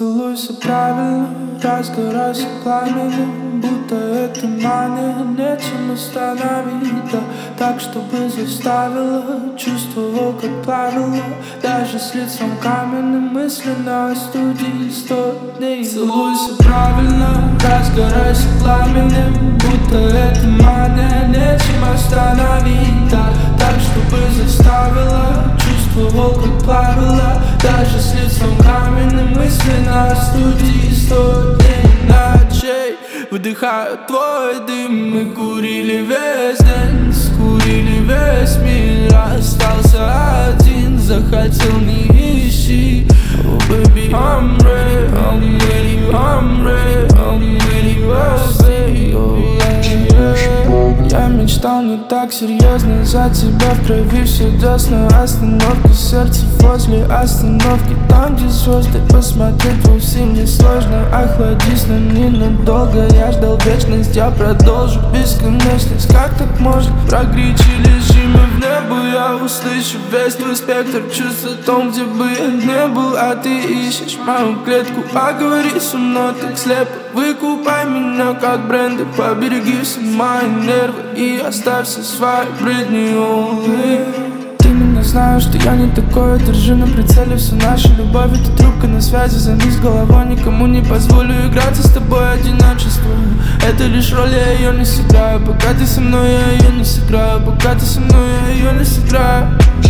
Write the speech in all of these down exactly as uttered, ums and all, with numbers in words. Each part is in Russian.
Целуйся правильно, разгорайся пламенем, будто это мания, нечем остановить, да, так, чтобы заставила, чувствовал, как плавила, даже с лицом каменным, мысленно остудить сто дней. Целуйся правильно, разгорайся пламенем, будто это мания, нечем остановить, да, так, чтобы заставила, чувствовал, как плавила, даже с лицом каменным, мысленно остудить сто дней ночей. Выдыхаю твой дым, мы курили весь день, скурили весь мир, остался один, захотел не ищи. Oh baby, I'm ready, I'm ready, I'm ready, I'm ready, oh baby, oh yeah. Я мечтал не так серьезно, за тебя в крови все десна. Остановка сердца возле остановки, там где звезды, посмотреть вовсе не сложно. Охладись, но ненадолго, я ждал вечность, я продолжу бесконечность. Как так можно прогречь или мы в небо? Я услышу весь твой спектр чувств о том, где бы я не был, а ты ищешь мою клетку. Поговори со мной так слепо, выкупай меня как бренды, побереги все мои нервы и оставь все свои бредни, увы. Ты меня знаешь, что я не такой, держи на прицеле всю нашу любовь. Это трубка на связи, займись головой, никому не позволю играться с тобой одиночество. Это лишь роль, я ее не сыграю, пока ты со мной, я ее не сыграю, пока ты со мной, я ее не сыграю.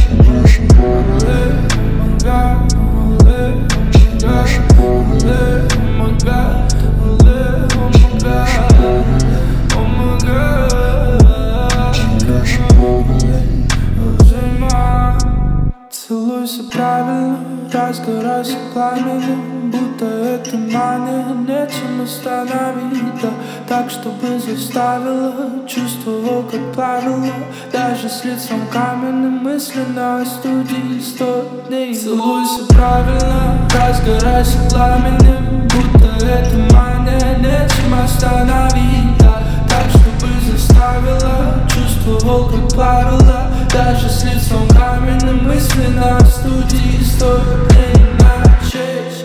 Целуйся правильно, разгорайся пламенем, будто это мания, нечем остановить, да, так, чтобы заставила, чувствовал, как плавила, даже с лицом каменным, мысленно остудить сто дней. Целуйся правильно, разгорайся пламенем, будто это мания, нечем остановить, да, так, чтобы заставила, чувствовал, как плавила, даже с лицом каменным, мысленно остудить сто дней ночей.